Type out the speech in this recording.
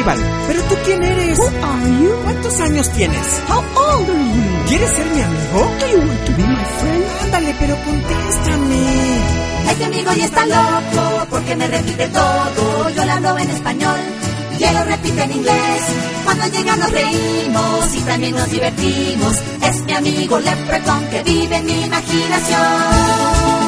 rival. ¿Pero tú quién eres? Who are you? ¿Cuántos años tienes? How old are you? ¿Quieres ser mi amigo? Do you want to be my friend? Ándale, pero contéstame. Este amigo ya está loco porque me repite todo. Yo le hablo en español y él lo repite en inglés. Cuando llega nos reímos y también nos divertimos. Es mi amigo Leprechaun que vive en mi imaginación.